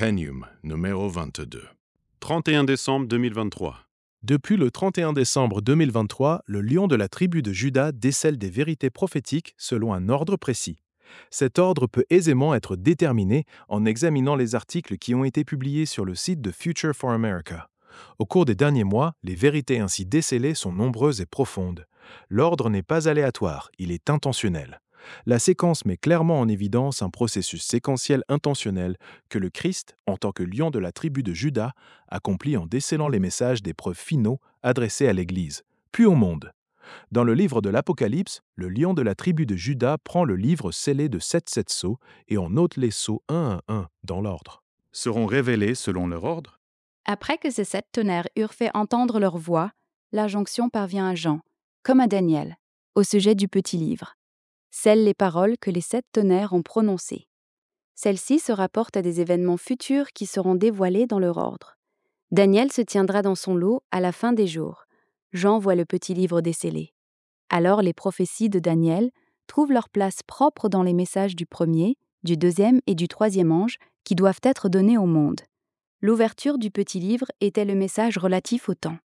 Compendium, numéro 22. 31 décembre 2023. Depuis le 31 décembre 2023, le lion de la tribu de Juda décèle des vérités prophétiques selon un ordre précis. Cet ordre peut aisément être déterminé en examinant les articles qui ont été publiés sur le site de Future for America. Au cours des derniers mois, les vérités ainsi décélées sont nombreuses et profondes. L'ordre n'est pas aléatoire, il est intentionnel. La séquence met clairement en évidence un processus séquentiel intentionnel que le Christ, en tant que lion de la tribu de Juda, accomplit en décelant les messages des preuves finaux adressés à l'Église, puis au monde. Dans le livre de l'Apocalypse, le lion de la tribu de Juda prend le livre scellé de 7 sceaux et en ôte les sceaux un à un dans l'ordre. Seront révélés selon leur ordre? Après que ces 7 tonnerres eurent fait entendre leur voix, la jonction parvient à Jean, comme à Daniel, au sujet du petit livre. Scellent les paroles que les 7 tonnerres ont prononcées. Celles-ci se rapportent à des événements futurs qui seront dévoilés dans leur ordre. Daniel se tiendra dans son lot à la fin des jours. Jean voit le petit livre décellé. Alors les prophéties de Daniel trouvent leur place propre dans les messages du premier, du deuxième et du troisième ange qui doivent être donnés au monde. L'ouverture du petit livre était le message relatif au temps.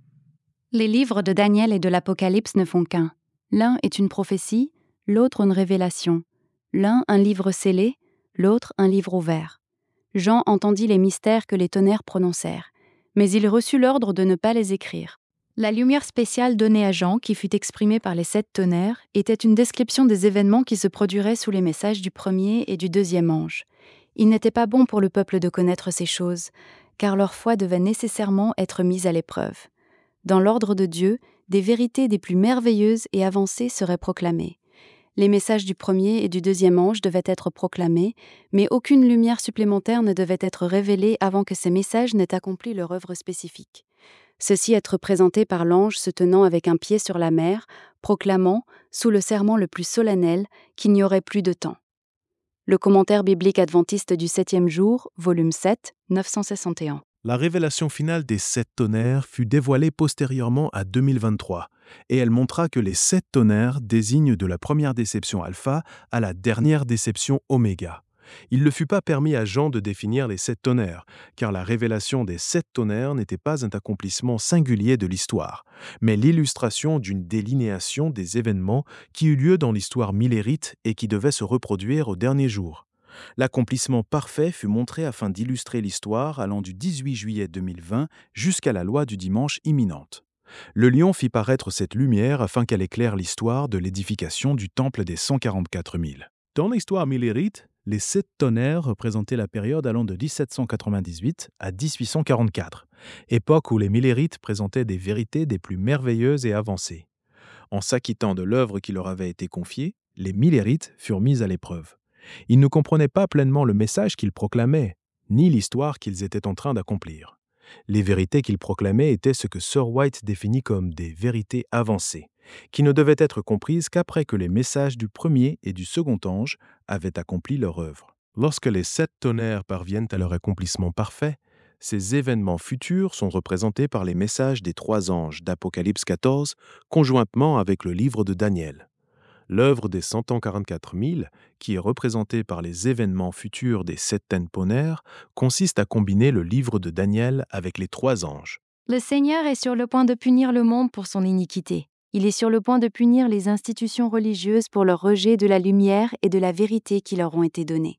Les livres de Daniel et de l'Apocalypse ne font qu'un. L'un est une prophétie, l'autre une révélation. L'un un livre scellé, l'autre un livre ouvert. Jean entendit les mystères que les tonnerres prononcèrent, mais il reçut l'ordre de ne pas les écrire. La lumière spéciale donnée à Jean, qui fut exprimée par les 7 tonnerres, était une description des événements qui se produiraient sous les messages du premier et du deuxième ange. Il n'était pas bon pour le peuple de connaître ces choses, car leur foi devait nécessairement être mise à l'épreuve. Dans l'ordre de Dieu, des vérités des plus merveilleuses et avancées seraient proclamées. Les messages du premier et du deuxième ange devaient être proclamés, mais aucune lumière supplémentaire ne devait être révélée avant que ces messages n'aient accompli leur œuvre spécifique. Ceux-ci être présentés par l'ange se tenant avec un pied sur la mer, proclamant, sous le serment le plus solennel, qu'il n'y aurait plus de temps. Le commentaire biblique adventiste du 7e jour, volume 7, 961. La révélation finale des 7 tonnerres fut dévoilée postérieurement à 2023, et elle montra que les 7 tonnerres désignent de la première déception alpha à la dernière déception oméga. Il ne fut pas permis à Jean de définir les 7 tonnerres, car la révélation des 7 tonnerres n'était pas un accomplissement singulier de l'histoire, mais l'illustration d'une délinéation des événements qui eut lieu dans l'histoire millérite et qui devait se reproduire au dernier jour. L'accomplissement parfait fut montré afin d'illustrer l'histoire allant du 18 juillet 2020 jusqu'à la loi du dimanche imminente. Le lion fit paraître cette lumière afin qu'elle éclaire l'histoire de l'édification du temple des 144 000. Dans l'histoire millérite, les 7 tonnerres représentaient la période allant de 1798 à 1844, époque où les millérites présentaient des vérités des plus merveilleuses et avancées. En s'acquittant de l'œuvre qui leur avait été confiée, les millérites furent mis à l'épreuve. Ils ne comprenaient pas pleinement le message qu'ils proclamaient, ni l'histoire qu'ils étaient en train d'accomplir. Les vérités qu'ils proclamaient étaient ce que Sir White définit comme des vérités avancées, qui ne devaient être comprises qu'après que les messages du premier et du second ange avaient accompli leur œuvre. Lorsque les 7 tonnerres parviennent à leur accomplissement parfait, ces événements futurs sont représentés par les messages des 3 anges d'Apocalypse 14, conjointement avec le livre de Daniel. L'œuvre des 144 000, qui est représentée par les événements futurs des 7 tonnerres, consiste à combiner le livre de Daniel avec les 3 anges. Le Seigneur est sur le point de punir le monde pour son iniquité. Il est sur le point de punir les institutions religieuses pour leur rejet de la lumière et de la vérité qui leur ont été données.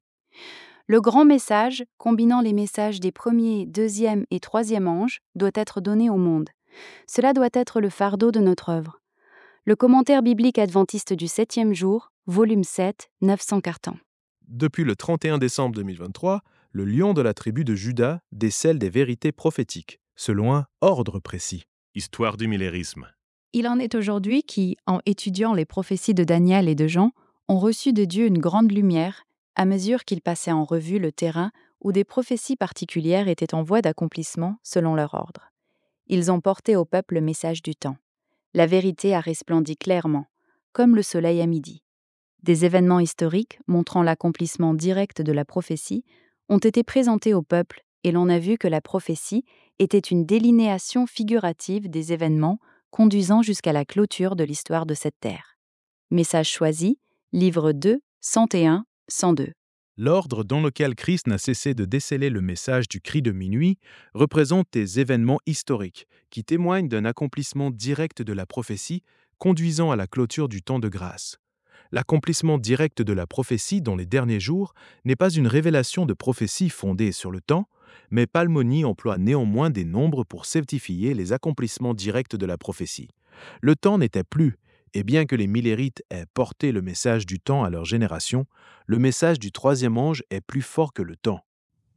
Le grand message, combinant les messages des premiers, deuxième et troisième anges, doit être donné au monde. Cela doit être le fardeau de notre œuvre. Le commentaire biblique adventiste du 7e jour, volume 7, 900 cartons. Depuis le 31 décembre 2023, le lion de la tribu de Juda décèle des vérités prophétiques, selon un ordre précis. Histoire du millérisme. Il en est aujourd'hui qui, en étudiant les prophéties de Daniel et de Jean, ont reçu de Dieu une grande lumière à mesure qu'ils passaient en revue le terrain où des prophéties particulières étaient en voie d'accomplissement selon leur ordre. Ils ont porté au peuple le message du temps. La vérité a resplendi clairement, comme le soleil à midi. Des événements historiques montrant l'accomplissement direct de la prophétie ont été présentés au peuple et l'on a vu que la prophétie était une délinéation figurative des événements conduisant jusqu'à la clôture de l'histoire de cette terre. Message choisi, livre 2, 101, 102. L'ordre dans lequel Christ n'a cessé de déceler le message du cri de minuit représente des événements historiques qui témoignent d'un accomplissement direct de la prophétie conduisant à la clôture du temps de grâce. L'accomplissement direct de la prophétie dans les derniers jours n'est pas une révélation de prophétie fondée sur le temps, mais Palmoni emploie néanmoins des nombres pour certifier les accomplissements directs de la prophétie. Le temps n'était plus, et bien que les Millérites aient porté le message du temps à leur génération, le message du troisième ange est plus fort que le temps.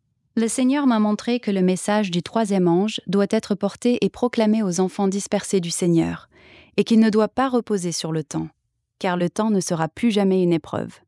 Le Seigneur m'a montré que le message du troisième ange doit être porté et proclamé aux enfants dispersés du Seigneur, et qu'il ne doit pas reposer sur le temps, car le temps ne sera plus jamais une épreuve.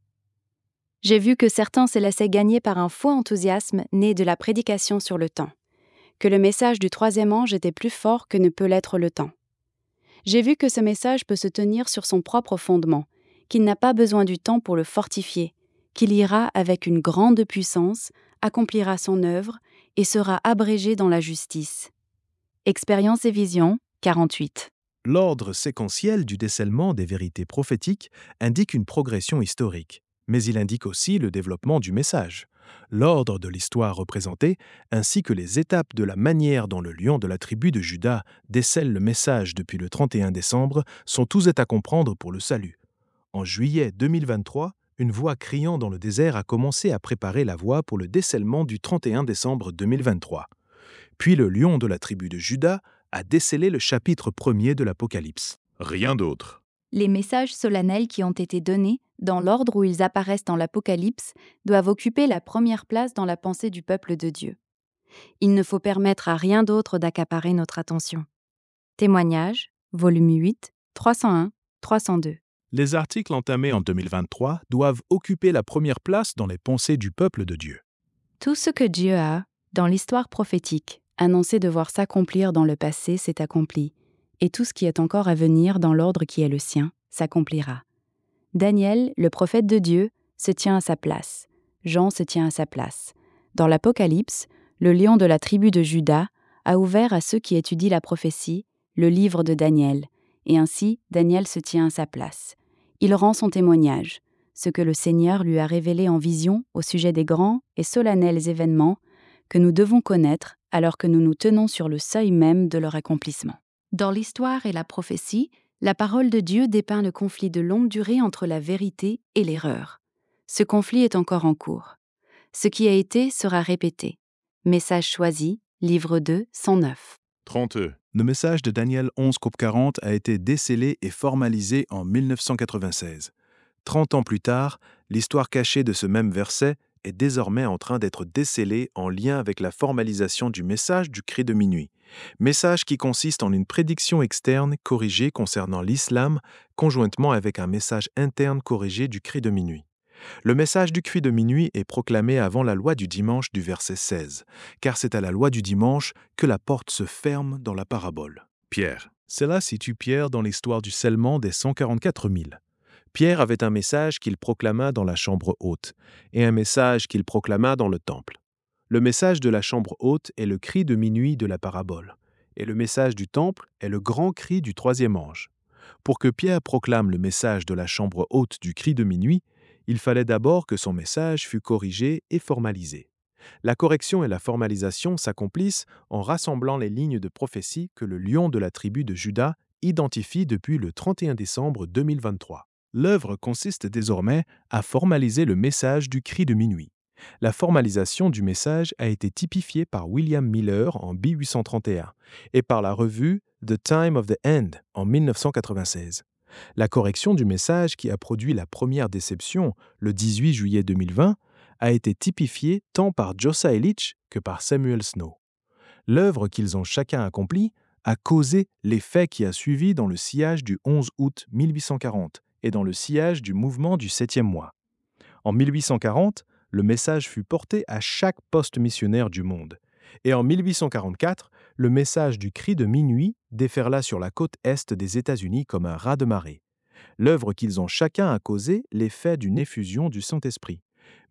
J'ai vu que certains se laissaient gagner par un faux enthousiasme né de la prédication sur le temps, que le message du troisième ange était plus fort que ne peut l'être le temps. J'ai vu que ce message peut se tenir sur son propre fondement, qu'il n'a pas besoin du temps pour le fortifier, qu'il ira avec une grande puissance, accomplira son œuvre et sera abrégé dans la justice. Expérience et vision, 48. L'ordre séquentiel du décèlement des vérités prophétiques indique une progression historique, mais il indique aussi le développement du message. L'ordre de l'histoire représentée, ainsi que les étapes de la manière dont le lion de la tribu de Juda décèle le message depuis le 31 décembre, sont tous à comprendre pour le salut. En juillet 2023, une voix criant dans le désert a commencé à préparer la voie pour le décèlement du 31 décembre 2023. Puis le lion de la tribu de Juda a décelé le chapitre 1er de l'Apocalypse. Rien d'autre. Les messages solennels qui ont été donnés, dans l'ordre où ils apparaissent dans l'Apocalypse, doivent occuper la première place dans la pensée du peuple de Dieu. Il ne faut permettre à rien d'autre d'accaparer notre attention. Témoignages, volume 8, 301, 302. Les articles entamés en 2023 doivent occuper la première place dans les pensées du peuple de Dieu. Tout ce que Dieu a, dans l'histoire prophétique, annoncé devoir s'accomplir dans le passé s'est accompli, et tout ce qui est encore à venir dans l'ordre qui est le sien s'accomplira. Daniel, le prophète de Dieu, se tient à sa place. Jean se tient à sa place. Dans l'Apocalypse, le lion de la tribu de Juda a ouvert à ceux qui étudient la prophétie le livre de Daniel, et ainsi Daniel se tient à sa place. Il rend son témoignage, ce que le Seigneur lui a révélé en vision au sujet des grands et solennels événements que nous devons connaître alors que nous nous tenons sur le seuil même de leur accomplissement. Dans l'histoire et la prophétie, la parole de Dieu dépeint le conflit de longue durée entre la vérité et l'erreur. Ce conflit est encore en cours. Ce qui a été sera répété. Message choisi, livre 2, 109. 32. Le message de Daniel 11:40 a été décelé et formalisé en 1996. 30 ans plus tard, l'histoire cachée de ce même verset est désormais en train d'être décelée en lien avec la formalisation du message du cri de minuit. Message qui consiste en une prédiction externe corrigée concernant l'islam, conjointement avec un message interne corrigé du cri de minuit. Le message du cri de minuit est proclamé avant la loi du dimanche du verset 16, car c'est à la loi du dimanche que la porte se ferme dans la parabole. Pierre. Cela situe Pierre dans l'histoire du scellement des 144 000. Pierre avait un message qu'il proclama dans la chambre haute, et un message qu'il proclama dans le temple. Le message de la chambre haute est le cri de minuit de la parabole, et le message du temple est le grand cri du troisième ange. Pour que Pierre proclame le message de la chambre haute du cri de minuit, il fallait d'abord que son message fût corrigé et formalisé. La correction et la formalisation s'accomplissent en rassemblant les lignes de prophétie que le lion de la tribu de Juda identifie depuis le 31 décembre 2023. L'œuvre consiste désormais à formaliser le message du cri de minuit. La formalisation du message a été typifiée par William Miller en 1831 et par la revue The Time of the End en 1996. La correction du message qui a produit la première déception le 18 juillet 2020 a été typifiée tant par Josiah Litch que par Samuel Snow. L'œuvre qu'ils ont chacun accomplie a causé l'effet qui a suivi dans le sillage du 11 août 1840 et dans le sillage du mouvement du 7e mois. En 1840, le message fut porté à chaque poste missionnaire du monde. Et en 1844, le message du cri de minuit déferla sur la côte est des États-Unis comme un raz-de-marée. L'œuvre qu'ils ont chacun a causé l'effet d'une effusion du Saint-Esprit.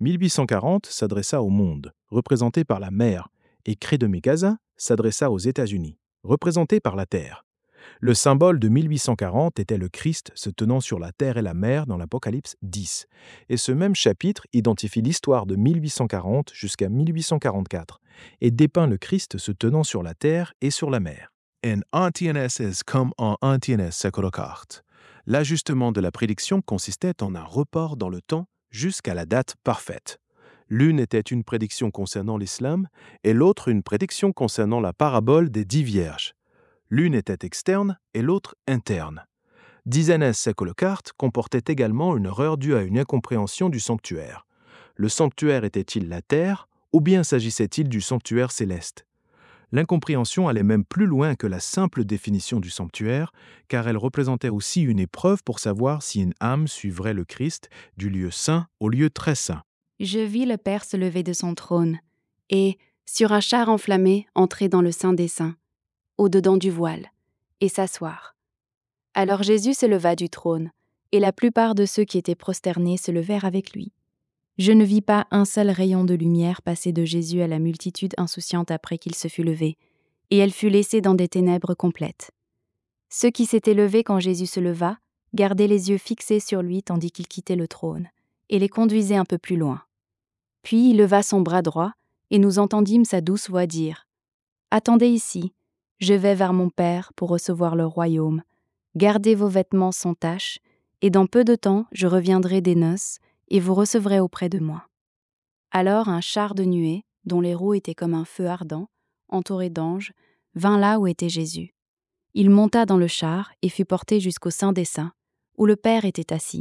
1840 s'adressa au monde, représenté par la mer, et Cri de Mégasin s'adressa aux États-Unis, représenté par la terre. Le symbole de 1840 était le Christ se tenant sur la terre et la mer dans l'Apocalypse 10. Et ce même chapitre identifie l'histoire de 1840 jusqu'à 1844 et dépeint le Christ se tenant sur la terre et sur la mer. En antiennes comme en antiennes secolocarte. L'ajustement de la prédiction consistait en un report dans le temps jusqu'à la date parfaite. L'une était une prédiction concernant l'islam et l'autre une prédiction concernant la parabole des 10 vierges. L'une était externe et l'autre interne. Dizenes secolocarte comportait également une erreur due à une incompréhension du sanctuaire. Le sanctuaire était-il la terre ou bien s'agissait-il du sanctuaire céleste? L'incompréhension allait même plus loin que la simple définition du sanctuaire, car elle représentait aussi une épreuve pour savoir si une âme suivrait le Christ du lieu saint au lieu très saint. Je vis le Père se lever de son trône et, sur un char enflammé, entrer dans le Saint des Saints, au-dedans du voile, et s'asseoir. Alors Jésus se leva du trône, et la plupart de ceux qui étaient prosternés se levèrent avec lui. Je ne vis pas un seul rayon de lumière passer de Jésus à la multitude insouciante après qu'il se fut levé, et elle fut laissée dans des ténèbres complètes. Ceux qui s'étaient levés quand Jésus se leva gardaient les yeux fixés sur lui tandis qu'il quittait le trône, et les conduisait un peu plus loin. Puis il leva son bras droit, et nous entendîmes sa douce voix dire « Attendez ici, je vais vers mon Père pour recevoir le royaume. Gardez vos vêtements sans tache, et dans peu de temps je reviendrai des noces, et vous recevrez auprès de moi. » Alors un char de nuée, dont les roues étaient comme un feu ardent, entouré d'anges, vint là où était Jésus. Il monta dans le char et fut porté jusqu'au Saint des Saints, où le Père était assis.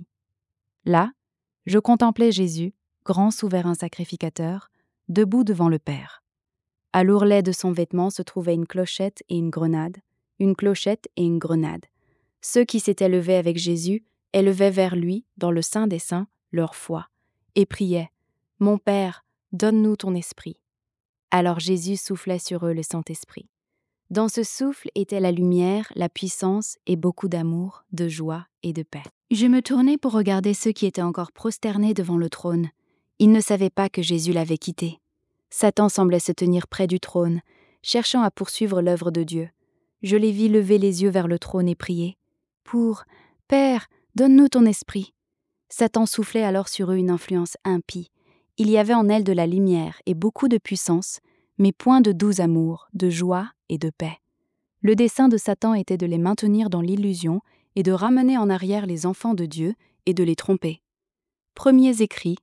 Là, je contemplais Jésus, grand souverain sacrificateur, debout devant le Père. À l'ourlet de son vêtement se trouvaient une clochette et une grenade, une clochette et une grenade. Ceux qui s'étaient levés avec Jésus élevaient vers lui, dans le Saint des Saints, leur foi, et priaient « Mon Père, donne-nous ton esprit. » Alors Jésus soufflait sur eux le Saint-Esprit. Dans ce souffle était la lumière, la puissance et beaucoup d'amour, de joie et de paix. Je me tournai pour regarder ceux qui étaient encore prosternés devant le trône. Ils ne savaient pas que Jésus l'avait quitté. Satan semblait se tenir près du trône, cherchant à poursuivre l'œuvre de Dieu. Je les vis lever les yeux vers le trône et prier « Pour, Père, donne-nous ton esprit. » Satan soufflait alors sur eux une influence impie. Il y avait en elle de la lumière et beaucoup de puissance, mais point de doux amour, de joie et de paix. Le dessein de Satan était de les maintenir dans l'illusion et de ramener en arrière les enfants de Dieu et de les tromper. Premiers écrits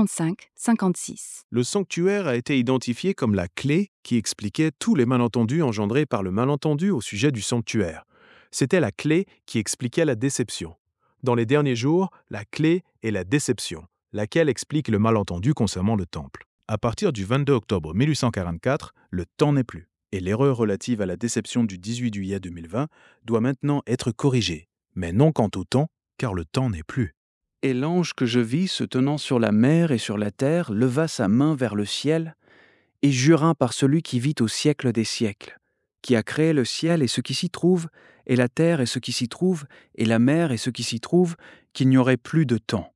55-56. Le sanctuaire a été identifié comme la clé qui expliquait tous les malentendus engendrés par le malentendu au sujet du sanctuaire. C'était la clé qui expliquait la déception. Dans les derniers jours, la clé est la déception, laquelle explique le malentendu concernant le temple. À partir du 22 octobre 1844, le temps n'est plus, et l'erreur relative à la déception du 18 juillet 2020 doit maintenant être corrigée, mais non quant au temps, car le temps n'est plus. Et l'ange que je vis se tenant sur la mer et sur la terre leva sa main vers le ciel et jura par celui qui vit au siècle des siècles, qui a créé le ciel et ce qui s'y trouve, et la terre et ce qui s'y trouve, et la mer et ce qui s'y trouve, qu'il n'y aurait plus de temps.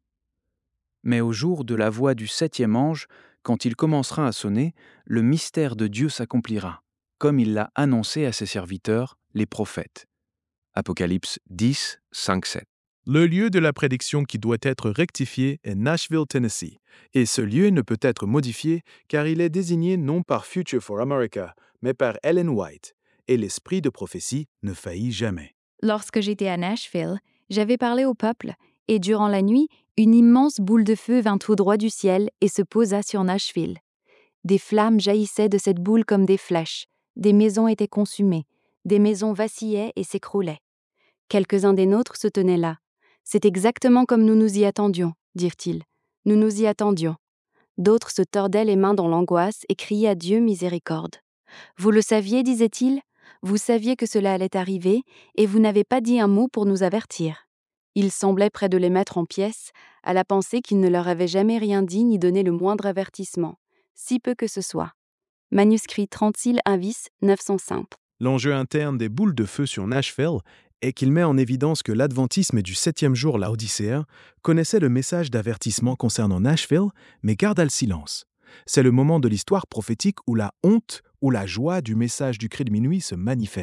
Mais au jour de la voix du 7e ange, quand il commencera à sonner, le mystère de Dieu s'accomplira, comme il l'a annoncé à ses serviteurs, les prophètes. Apocalypse 10, 5-7. Le lieu de la prédiction qui doit être rectifié est Nashville, Tennessee, et ce lieu ne peut être modifié car il est désigné non par Future for America, mais par Ellen White, et l'esprit de prophétie ne faillit jamais. Lorsque j'étais à Nashville, j'avais parlé au peuple, et durant la nuit, une immense boule de feu vint tout droit du ciel et se posa sur Nashville. Des flammes jaillissaient de cette boule comme des flèches, des maisons étaient consumées, des maisons vacillaient et s'écroulaient. Quelques-uns des nôtres se tenaient là. « C'est exactement comme nous nous y attendions, » dirent-ils. « Nous nous y attendions. » D'autres se tordaient les mains dans l'angoisse et criaient à Dieu miséricorde. « Vous le saviez, disait-il, vous saviez que cela allait arriver, et vous n'avez pas dit un mot pour nous avertir. » Il semblait près de les mettre en pièces, à la pensée qu'il ne leur avait jamais rien dit ni donné le moindre avertissement, si peu que ce soit. Manuscrit 30 Invis 905. L'enjeu interne des boules de feu sur Nashville est qu'il met en évidence que l'adventisme du 7e jour laodicéen connaissait le message d'avertissement concernant Nashville, mais garda le silence. C'est le moment de l'histoire prophétique où la honte ou la joie du message du cri de minuit se manifeste.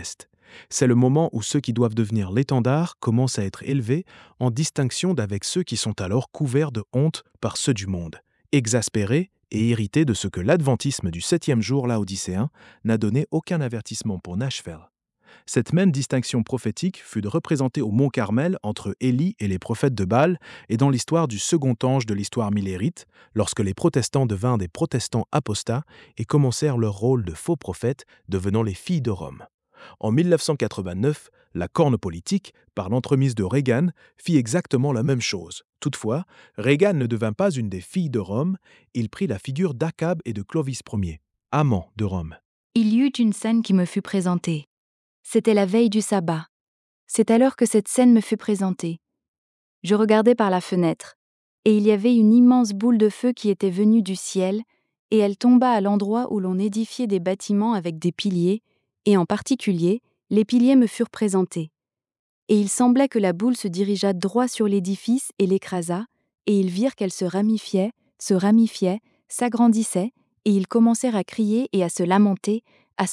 C'est le moment où ceux qui doivent devenir l'étendard commencent à être élevés en distinction d'avec ceux qui sont alors couverts de honte par ceux du monde, exaspérés et irrités de ce que l'adventisme du 7e jour laodicéen n'a donné aucun avertissement pour Nashville. Cette même distinction prophétique fut de représenter au mont Carmel entre Élie et les prophètes de Baal et dans l'histoire du second ange de l'histoire millérite, lorsque les protestants devinrent des protestants apostats et commencèrent leur rôle de faux prophètes, devenant les filles de Rome. En 1989, la corne politique, par l'entremise de Reagan, fit exactement la même chose. Toutefois, Reagan ne devint pas une des filles de Rome, il prit la figure d'Akab et de Clovis Ier, amants de Rome. Il y eut une scène qui me fut présentée. C'était la veille du sabbat. C'est alors que cette scène me fut présentée. Je regardais par la fenêtre, et il y avait une immense boule de feu qui était venue du ciel, et elle tomba à l'endroit où l'on édifiait des bâtiments avec des piliers, et en particulier, les piliers me furent présentés. Et il semblait que la boule se dirigeât droit sur l'édifice et l'écrasa, et ils virent qu'elle se ramifiait, s'agrandissait, et ils commencèrent à crier et à se lamenter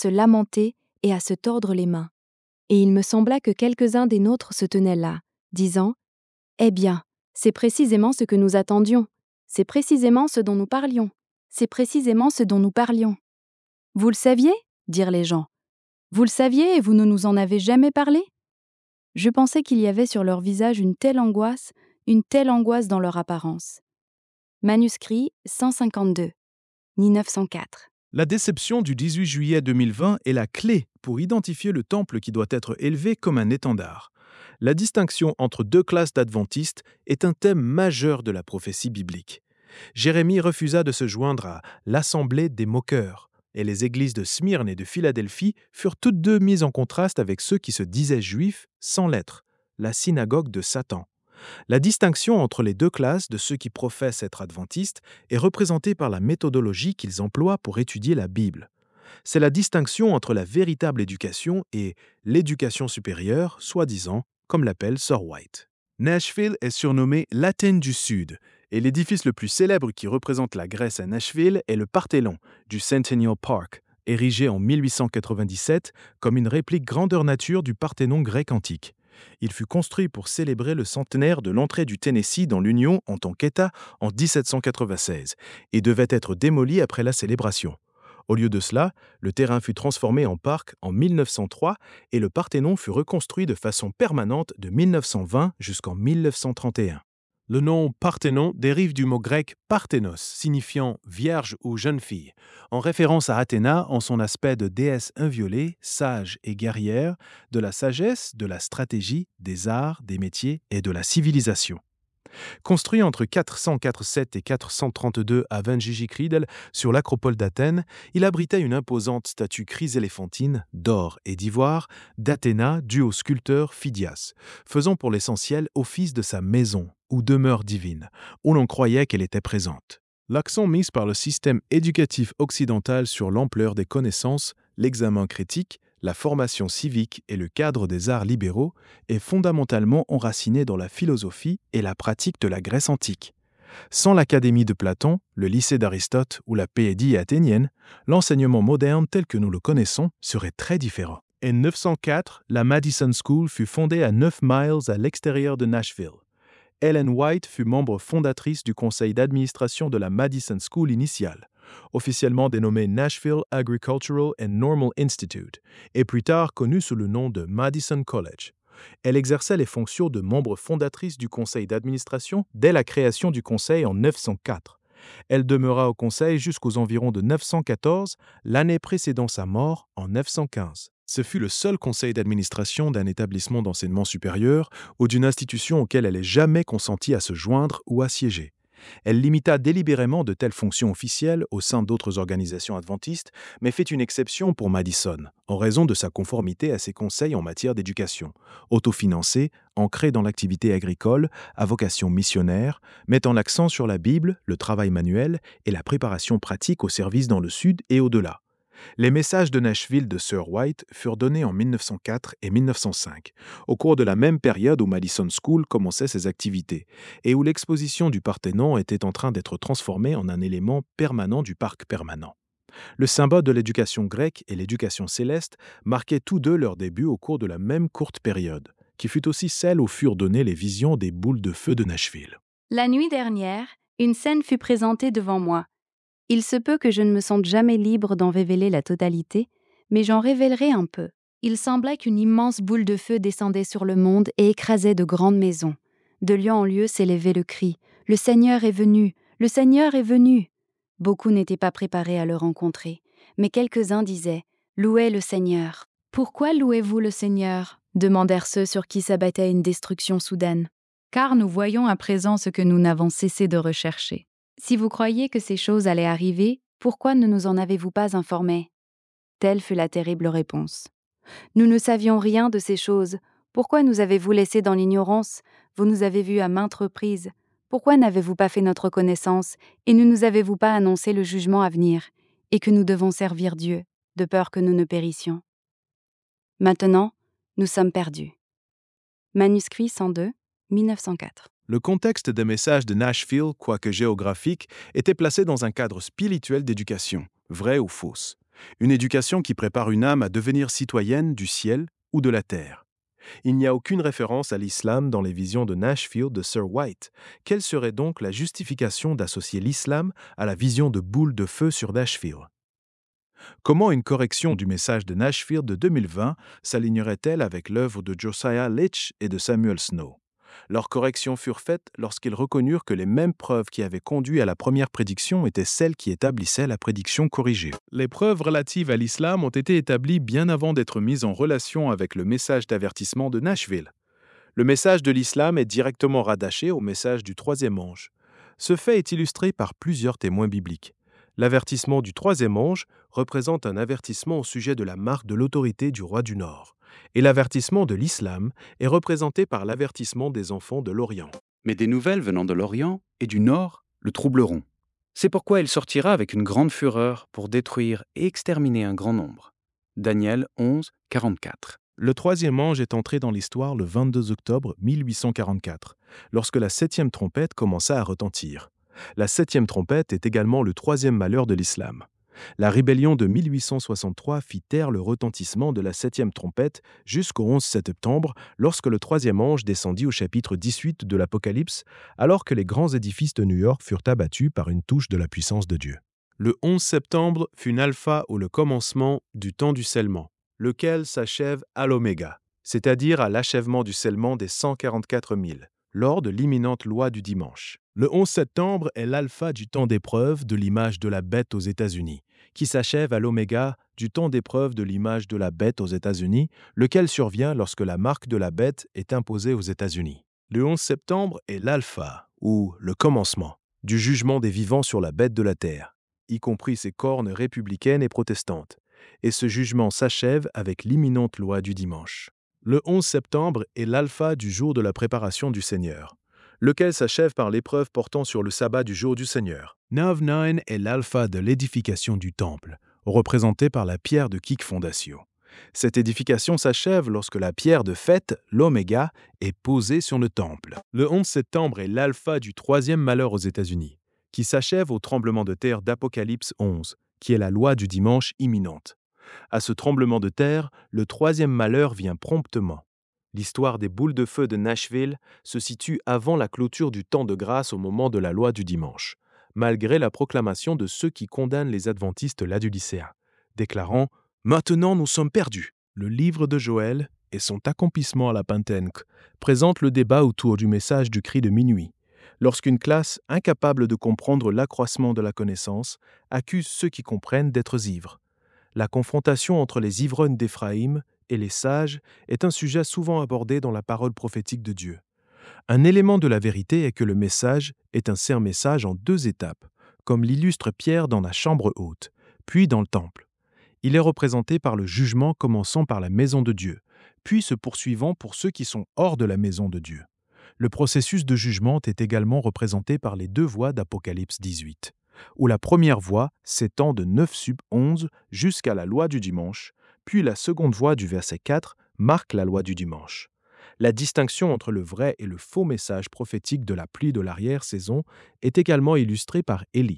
et à se tordre les mains. Et il me sembla que quelques-uns des nôtres se tenaient là, disant « Eh bien, c'est précisément ce que nous attendions, c'est précisément ce dont nous parlions, c'est précisément ce dont nous parlions. » « Vous le saviez ?» dirent les gens. « Vous le saviez et vous ne nous en avez jamais parlé ?» Je pensais qu'il y avait sur leur visage une telle angoisse dans leur apparence. Manuscrit 152, 1904. La déception du 18 juillet 2020 est la clé pour identifier le temple qui doit être élevé comme un étendard. La distinction entre deux classes d'adventistes est un thème majeur de la prophétie biblique. Jérémie refusa de se joindre à l'assemblée des moqueurs, et les églises de Smyrne et de Philadelphie furent toutes deux mises en contraste avec ceux qui se disaient juifs sans l'être, la synagogue de Satan. La distinction entre les deux classes de ceux qui professent être adventistes est représentée par la méthodologie qu'ils emploient pour étudier la Bible. C'est la distinction entre la véritable éducation et l'éducation supérieure, soi-disant, comme l'appelle Sir White. Nashville est surnommée l'Athènes du Sud, et l'édifice le plus célèbre qui représente la Grèce à Nashville est le Parthénon du Centennial Park, érigé en 1897 comme une réplique grandeur nature du Parthénon grec antique. Il fut construit pour célébrer le centenaire de l'entrée du Tennessee dans l'Union en tant qu'État en 1796 et devait être démoli après la célébration. Au lieu de cela, le terrain fut transformé en parc en 1903 et le Parthénon fut reconstruit de façon permanente de 1920 jusqu'en 1931. Le nom Parthénon dérive du mot grec parthénos, signifiant vierge ou jeune fille, en référence à Athéna en son aspect de déesse inviolée, sage et guerrière, de la sagesse, de la stratégie, des arts, des métiers et de la civilisation. Construit entre 447 et 432 avant J.J. sur l'acropole d'Athènes, il abritait une imposante statue chryséléphantine d'or et d'ivoire d'Athéna due au sculpteur Phidias, faisant pour l'essentiel office de sa maison ou demeure divine, où l'on croyait qu'elle était présente. L'accent mis par le système éducatif occidental sur l'ampleur des connaissances, l'examen critique, la formation civique et le cadre des arts libéraux est fondamentalement enraciné dans la philosophie et la pratique de la Grèce antique. Sans l'Académie de Platon, le lycée d'Aristote ou la Pédie athénienne, l'enseignement moderne tel que nous le connaissons serait très différent. En 904, la Madison School fut fondée à 9 miles à l'extérieur de Nashville. Ellen White fut membre fondatrice du conseil d'administration de la Madison School initiale, officiellement dénommée Nashville Agricultural and Normal Institute, et plus tard connue sous le nom de Madison College. Elle exerçait les fonctions de membre fondatrice du conseil d'administration dès la création du conseil en 904. Elle demeura au conseil jusqu'aux environs de 914, l'année précédant sa mort en 915. Ce fut le seul conseil d'administration d'un établissement d'enseignement supérieur ou d'une institution auquel elle ait jamais consenti à se joindre ou à siéger. Elle limita délibérément de telles fonctions officielles au sein d'autres organisations adventistes, mais fait une exception pour Madison, en raison de sa conformité à ses conseils en matière d'éducation, autofinancée, ancrée dans l'activité agricole, à vocation missionnaire, mettant l'accent sur la Bible, le travail manuel et la préparation pratique au service dans le Sud et au-delà. Les messages de Nashville de Sir White furent donnés en 1904 et 1905, au cours de la même période où Madison School commençait ses activités, et où l'exposition du Parthénon était en train d'être transformée en un élément permanent du parc permanent. Le symbole de l'éducation grecque et l'éducation céleste marquaient tous deux leur début au cours de la même courte période, qui fut aussi celle où furent données les visions des boules de feu de Nashville. La nuit dernière, une scène fut présentée devant moi. Il se peut que je ne me sente jamais libre d'en révéler la totalité, mais j'en révélerai un peu. Il semblait qu'une immense boule de feu descendait sur le monde et écrasait de grandes maisons. De lieu en lieu s'élevait le cri « Le Seigneur est venu! Le Seigneur est venu !» Beaucoup n'étaient pas préparés à le rencontrer, mais quelques-uns disaient « Louez le Seigneur !»« Pourquoi louez-vous le Seigneur ?» demandèrent ceux sur qui s'abattait une destruction soudaine. « Car nous voyons à présent ce que nous n'avons cessé de rechercher. » Si vous croyiez que ces choses allaient arriver, pourquoi ne nous en avez-vous pas informés ? Telle fut la terrible réponse. Nous ne savions rien de ces choses. Pourquoi nous avez-vous laissés dans l'ignorance ? Vous nous avez vus à maintes reprises. Pourquoi n'avez-vous pas fait notre connaissance et ne nous avez-vous pas annoncé le jugement à venir et que nous devons servir Dieu, de peur que nous ne périssions ? Maintenant, nous sommes perdus. Manuscrit 102, 1904. Le contexte des messages de Nashville, quoique géographique, était placé dans un cadre spirituel d'éducation, vraie ou fausse. Une éducation qui prépare une âme à devenir citoyenne du ciel ou de la terre. Il n'y a aucune référence à l'islam dans les visions de Nashville de Sir White. Quelle serait donc la justification d'associer l'islam à la vision de boule de feu sur Nashville ? Comment une correction du message de Nashville de 2020 s'alignerait-elle avec l'œuvre de Josiah Litch et de Samuel Snow ? Leurs corrections furent faites lorsqu'ils reconnurent que les mêmes preuves qui avaient conduit à la première prédiction étaient celles qui établissaient la prédiction corrigée. Les preuves relatives à l'islam ont été établies bien avant d'être mises en relation avec le message d'avertissement de Nashville. Le message de l'islam est directement rattaché au message du troisième ange. Ce fait est illustré par plusieurs témoins bibliques. L'avertissement du troisième ange représente un avertissement au sujet de la marque de l'autorité du roi du Nord. Et l'avertissement de l'islam est représenté par l'avertissement des enfants de l'Orient. Mais des nouvelles venant de l'Orient et du Nord le troubleront. C'est pourquoi il sortira avec une grande fureur pour détruire et exterminer un grand nombre. Daniel 11, 44. Le troisième ange est entré dans l'histoire le 22 octobre 1844, lorsque la septième trompette commença à retentir. La septième trompette est également le troisième malheur de l'islam. La rébellion de 1863 fit taire le retentissement de la septième trompette jusqu'au 11 septembre, lorsque le troisième ange descendit au chapitre 18 de l'Apocalypse, alors que les grands édifices de New York furent abattus par une touche de la puissance de Dieu. Le 11 septembre fut l'alpha ou le commencement du temps du scellement, lequel s'achève à l'oméga, c'est-à-dire à l'achèvement du scellement des 144 000, lors de l'imminente loi du dimanche. Le 11 septembre est l'alpha du temps d'épreuve de l'image de la bête aux États-Unis, qui s'achève à l'oméga du temps d'épreuve de l'image de la bête aux États-Unis, lequel survient lorsque la marque de la bête est imposée aux États-Unis. Le 11 septembre est l'alpha, ou le commencement, du jugement des vivants sur la bête de la terre, y compris ses cornes républicaines et protestantes, et ce jugement s'achève avec l'imminente loi du dimanche. Le 11 septembre est l'alpha du jour de la préparation du Seigneur, lequel s'achève par l'épreuve portant sur le sabbat du jour du Seigneur. Nov-9 est l'alpha de l'édification du temple, représenté par la pierre de Kik Fondation. Cette édification s'achève lorsque la pierre de fête, l'oméga, est posée sur le temple. Le 11 septembre est l'alpha du troisième malheur aux États-Unis, qui s'achève au tremblement de terre d'Apocalypse 11, qui est la loi du dimanche imminente. À ce tremblement de terre, le troisième malheur vient promptement. L'histoire des boules de feu de Nashville se situe avant la clôture du temps de grâce au moment de la loi du dimanche, malgré la proclamation de ceux qui condamnent les adventistes laodicéens, déclarant « Maintenant nous sommes perdus ». Le livre de Joël et son accomplissement à la Pentateuque présentent le débat autour du message du cri de minuit, lorsqu'une classe incapable de comprendre l'accroissement de la connaissance accuse ceux qui comprennent d'être ivres. La confrontation entre les ivrognes d'Éphraïm et les sages est un sujet souvent abordé dans la parole prophétique de Dieu. Un élément de la vérité est que le message est un saint message en deux étapes, comme l'illustre Pierre dans la chambre haute, puis dans le temple. Il est représenté par le jugement commençant par la maison de Dieu, puis se poursuivant pour ceux qui sont hors de la maison de Dieu. Le processus de jugement est également représenté par les deux voies d'Apocalypse 18, où la première voie s'étend de 9 sub 11 jusqu'à la loi du dimanche, puis la seconde voie du verset 4 marque la loi du dimanche. La distinction entre le vrai et le faux message prophétique de la pluie de l'arrière-saison est également illustrée par Élie,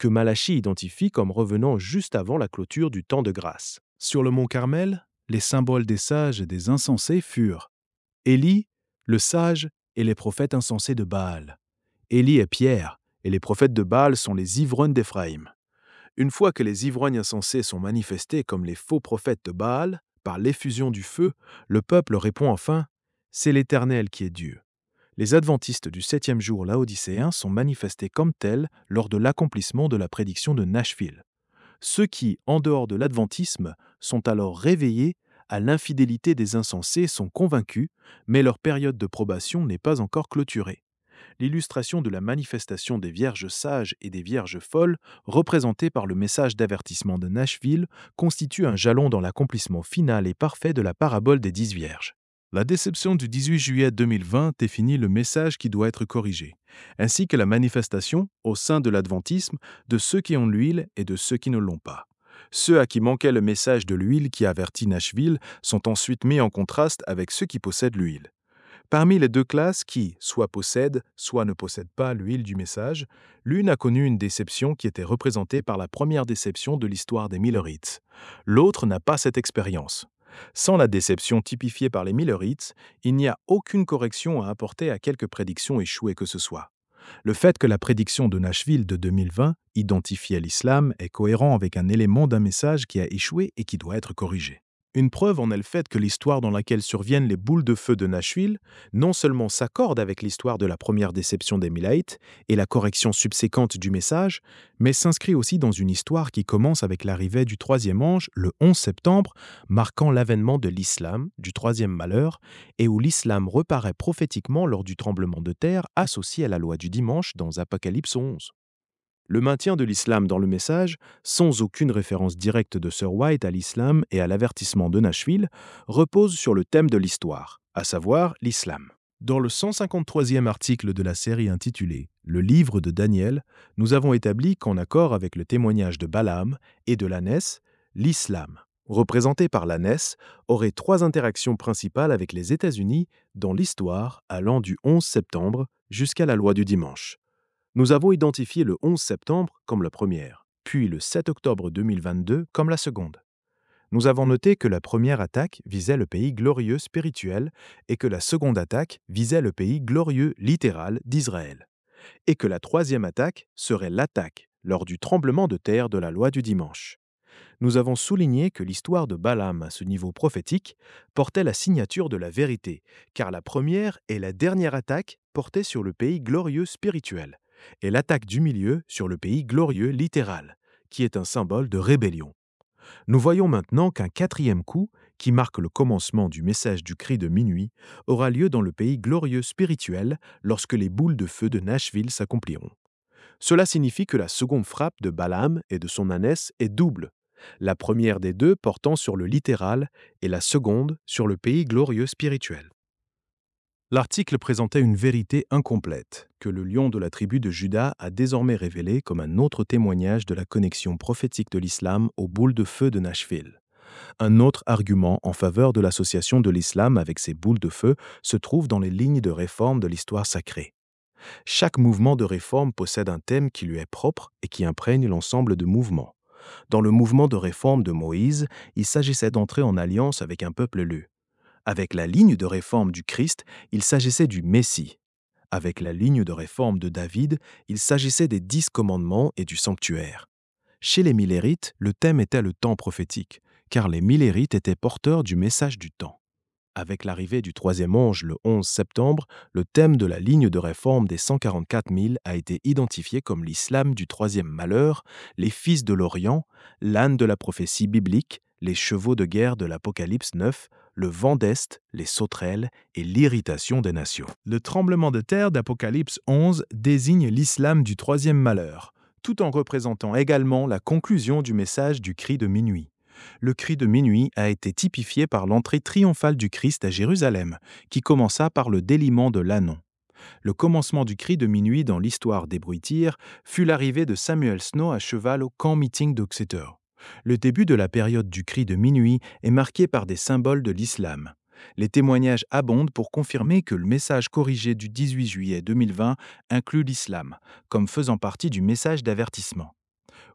que Malachie identifie comme revenant juste avant la clôture du temps de grâce. Sur le mont Carmel, les symboles des sages et des insensés furent Élie, le sage, et les prophètes insensés de Baal. Élie est Pierre, et les prophètes de Baal sont les ivrognes d'Éphraïm. Une fois que les ivrognes insensés sont manifestés comme les faux prophètes de Baal, par l'effusion du feu, le peuple répond enfin « C'est l'Éternel qui est Dieu ». Les adventistes du 7e jour laodicéen sont manifestés comme tels lors de l'accomplissement de la prédiction de Nashville. Ceux qui, en dehors de l'adventisme, sont alors réveillés à l'infidélité des insensés sont convaincus, mais leur période de probation n'est pas encore clôturée. L'illustration de la manifestation des vierges sages et des vierges folles, représentée par le message d'avertissement de Nashville, constitue un jalon dans l'accomplissement final et parfait de la parabole des 10 vierges. La déception du 18 juillet 2020 définit le message qui doit être corrigé, ainsi que la manifestation, au sein de l'adventisme, de ceux qui ont l'huile et de ceux qui ne l'ont pas. Ceux à qui manquait le message de l'huile qui avertit Nashville sont ensuite mis en contraste avec ceux qui possèdent l'huile. Parmi les deux classes qui, soit possèdent, soit ne possèdent pas l'huile du message, l'une a connu une déception qui était représentée par la première déception de l'histoire des Millerites. L'autre n'a pas cette expérience. Sans la déception typifiée par les Millerites, il n'y a aucune correction à apporter à quelque prédiction échouée que ce soit. Le fait que la prédiction de Nashville de 2020 identifiait l'islam est cohérent avec un élément d'un message qui a échoué et qui doit être corrigé. Une preuve en est le fait que l'histoire dans laquelle surviennent les boules de feu de Nashville non seulement s'accorde avec l'histoire de la première déception des Millerites et la correction subséquente du message, mais s'inscrit aussi dans une histoire qui commence avec l'arrivée du troisième ange le 11 septembre, marquant l'avènement de l'islam, du troisième malheur, et où l'islam reparaît prophétiquement lors du tremblement de terre associé à la loi du dimanche dans Apocalypse 11. Le maintien de l'islam dans le message, sans aucune référence directe de Sir White à l'islam et à l'avertissement de Nashville, repose sur le thème de l'histoire, à savoir l'islam. Dans le 153e article de la série intitulée « Le livre de Daniel », nous avons établi qu'en accord avec le témoignage de Balaam et de l'ânesse, l'islam, représenté par l'ânesse, aurait 3 interactions principales avec les États-Unis dans l'histoire allant du 11 septembre jusqu'à la loi du dimanche. Nous avons identifié le 11 septembre comme la première, puis le 7 octobre 2022 comme la seconde. Nous avons noté que la première attaque visait le pays glorieux spirituel et que la seconde attaque visait le pays glorieux littéral d'Israël, et que la troisième attaque serait l'attaque lors du tremblement de terre de la loi du dimanche. Nous avons souligné que l'histoire de Balaam à ce niveau prophétique portait la signature de la vérité, car la première et la dernière attaque portaient sur le pays glorieux spirituel, et l'attaque du milieu sur le pays glorieux littéral, qui est un symbole de rébellion. Nous voyons maintenant qu'un 4e coup, qui marque le commencement du message du cri de minuit, aura lieu dans le pays glorieux spirituel lorsque les boules de feu de Nashville s'accompliront. Cela signifie que la seconde frappe de Balaam et de son ânesse est double, la première des deux portant sur le littéral et la seconde sur le pays glorieux spirituel. L'article présentait une vérité incomplète, que le lion de la tribu de Juda a désormais révélée comme un autre témoignage de la connexion prophétique de l'islam aux boules de feu de Nashville. Un autre argument en faveur de l'association de l'islam avec ces boules de feu se trouve dans les lignes de réforme de l'histoire sacrée. Chaque mouvement de réforme possède un thème qui lui est propre et qui imprègne l'ensemble de mouvements. Dans le mouvement de réforme de Moïse, il s'agissait d'entrer en alliance avec un peuple élu. Avec la ligne de réforme du Christ, il s'agissait du Messie. Avec la ligne de réforme de David, il s'agissait des 10 commandements et du sanctuaire. Chez les Millerites, le thème était le temps prophétique, car les Millerites étaient porteurs du message du temps. Avec l'arrivée du troisième ange le 11 septembre, le thème de la ligne de réforme des 144 000 a été identifié comme l'islam du troisième malheur, les fils de l'Orient, l'âne de la prophétie biblique, les chevaux de guerre de l'Apocalypse 9, le vent d'Est, les sauterelles et l'irritation des nations. Le tremblement de terre d'Apocalypse 11 désigne l'islam du troisième malheur, tout en représentant également la conclusion du message du cri de minuit. Le cri de minuit a été typifié par l'entrée triomphale du Christ à Jérusalem, qui commença par le déliement de l'ânon. Le commencement du cri de minuit dans l'histoire des bruitiers fut l'arrivée de Samuel Snow à cheval au camp meeting d'Exeter. Le début de la période du cri de minuit est marqué par des symboles de l'islam. Les témoignages abondent pour confirmer que le message corrigé du 18 juillet 2020 inclut l'islam, comme faisant partie du message d'avertissement.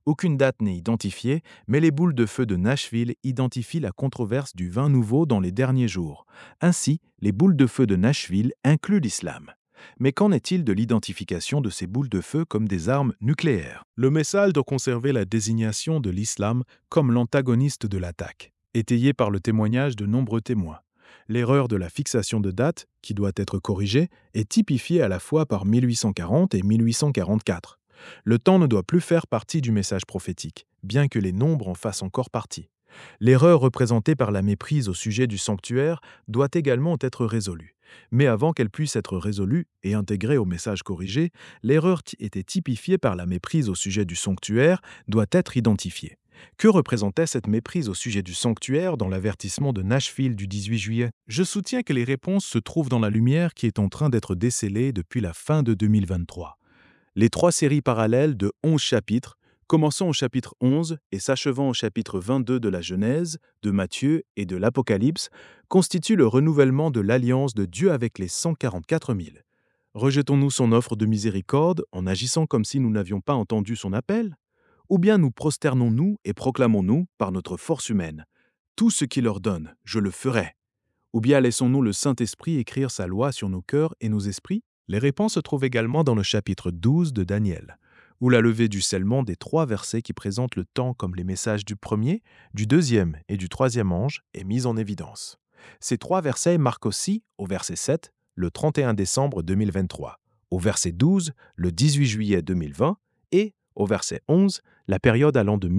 Aucune date n'est identifiée, mais les boules de feu de Nashville identifient la controverse du vin nouveau dans les derniers jours. Ainsi, les boules de feu de Nashville incluent l'islam. Mais qu'en est-il de l'identification de ces boules de feu comme des armes nucléaires? Le message doit conserver la désignation de l'islam comme l'antagoniste de l'attaque, étayé par le témoignage de nombreux témoins. L'erreur de la fixation de date, qui doit être corrigée, est typifiée à la fois par 1840 et 1844. Le temps ne doit plus faire partie du message prophétique, bien que les nombres en fassent encore partie. L'erreur représentée par la méprise au sujet du sanctuaire doit également être résolue. Mais avant qu'elle puisse être résolue et intégrée au message corrigé, l'erreur était typifiée par la méprise au sujet du sanctuaire doit être identifiée. Que représentait cette méprise au sujet du sanctuaire dans l'avertissement de Nashville du 18 juillet? Je soutiens que les réponses se trouvent dans la lumière qui est en train d'être décelée depuis la fin de 2023. Les 3 séries parallèles de 11 chapitres, commençant au chapitre 11 et s'achevant au chapitre 22 de la Genèse, de Matthieu et de l'Apocalypse, constituent le renouvellement de l'alliance de Dieu avec les 144 000. Rejetons-nous son offre de miséricorde en agissant comme si nous n'avions pas entendu son appel? Ou bien nous prosternons-nous et proclamons-nous, par notre force humaine, « Tout ce qu'il ordonne, je le ferai ». Ou bien laissons-nous le Saint-Esprit écrire sa loi sur nos cœurs et nos esprits? Les réponses se trouvent également dans le chapitre 12 de Daniel, où la levée du scellement des 3 versets qui présentent le temps comme les messages du premier, du deuxième et du troisième ange est mise en évidence. Ces 3 versets marquent aussi, au verset 7, le 31 décembre 2023, au verset 12, le 18 juillet 2020 et, au verset 11, la période allant de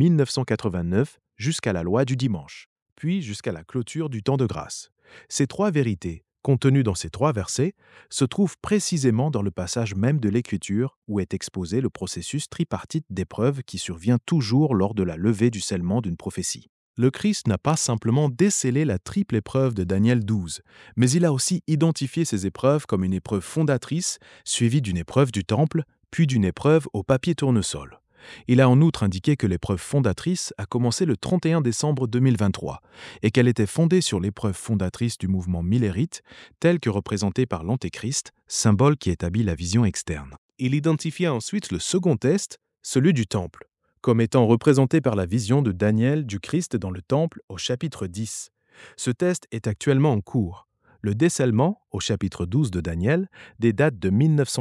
1989 jusqu'à la loi du dimanche, puis jusqu'à la clôture du temps de grâce. Ces 3 vérités, contenues dans ces 3 versets, se trouvent précisément dans le passage même de l'Écriture où est exposé le processus tripartite d'épreuve qui survient toujours lors de la levée du scellement d'une prophétie. Le Christ n'a pas simplement décelé la triple épreuve de Daniel 12, mais il a aussi identifié ces épreuves comme une épreuve fondatrice, suivie d'une épreuve du temple, puis d'une épreuve au papier tournesol. Il a en outre indiqué que l'épreuve fondatrice a commencé le 31 décembre 2023 et qu'elle était fondée sur l'épreuve fondatrice du mouvement millérite, telle que représentée par l'Antéchrist, symbole qui établit la vision externe. Il identifia ensuite le second test, celui du temple, comme étant représenté par la vision de Daniel du Christ dans le temple au chapitre 10. Ce test est actuellement en cours. Le décèlement, au chapitre 12 de Daniel, des dates de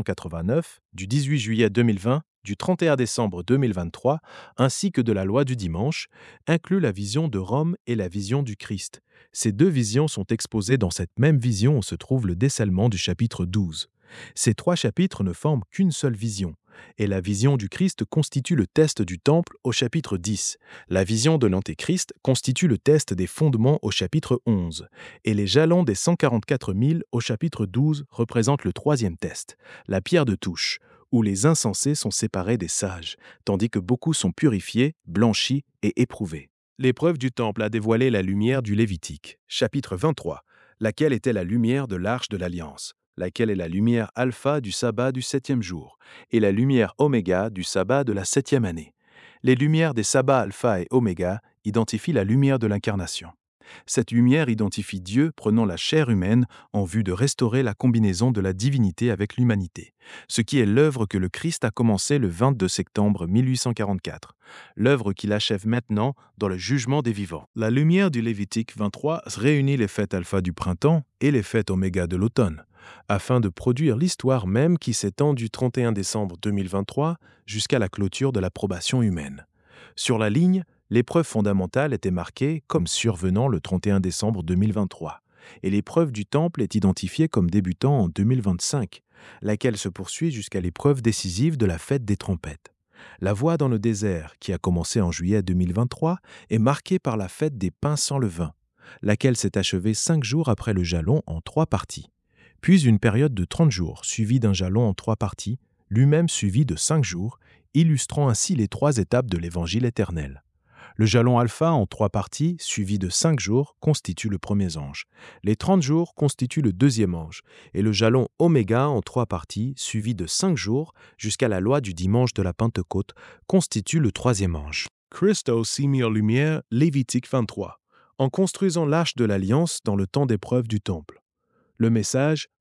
1989, du 18 juillet 2020, du 31 décembre 2023, ainsi que de la loi du dimanche, inclut la vision de Rome et la vision du Christ. Ces 2 visions sont exposées dans cette même vision où se trouve le décèlement du chapitre 12. Ces 3 chapitres ne forment qu'une seule vision, et la vision du Christ constitue le test du temple au chapitre 10. La vision de l'Antéchrist constitue le test des fondements au chapitre 11, et les jalons des 144 000 au chapitre 12 représentent le 3e test, la pierre de touche, où les insensés sont séparés des sages, tandis que beaucoup sont purifiés, blanchis et éprouvés. L'épreuve du temple a dévoilé la lumière du Lévitique, chapitre 23, laquelle était la lumière de l'Arche de l'Alliance, laquelle est la lumière alpha du sabbat du 7e jour, et la lumière oméga du sabbat de la 7e année. Les lumières des sabbats alpha et oméga identifient la lumière de l'incarnation. Cette lumière identifie Dieu prenant la chair humaine en vue de restaurer la combinaison de la divinité avec l'humanité, ce qui est l'œuvre que le Christ a commencée le 22 septembre 1844, l'œuvre qu'il achève maintenant dans le jugement des vivants. La lumière du Lévitique 23 réunit les fêtes alpha du printemps et les fêtes oméga de l'automne, afin de produire l'histoire même qui s'étend du 31 décembre 2023 jusqu'à la clôture de l'approbation humaine. Sur la ligne, l'épreuve fondamentale était marquée comme survenant le 31 décembre 2023, et l'épreuve du temple est identifiée comme débutant en 2025, laquelle se poursuit jusqu'à l'épreuve décisive de la fête des trompettes. La voie dans le désert, qui a commencé en juillet 2023, est marquée par la fête des pains sans levain, laquelle s'est achevée 5 jours après le jalon en 3 parties, puis une période de 30 jours suivie d'un jalon en 3 parties, lui-même suivi de 5 jours, illustrant ainsi les 3 étapes de l'évangile éternel. Le jalon alpha en 3 parties, suivi de 5 jours, constitue le premier ange. Les 30 jours constituent le deuxième ange, et le jalon oméga en 3 parties, suivi de 5 jours, jusqu'à la loi du dimanche de la Pentecôte, constitue le troisième ange. Christ a aussi mis en lumière Lévitique 23, en construisant l'arche de l'Alliance dans le temps d'épreuve du temple. Le message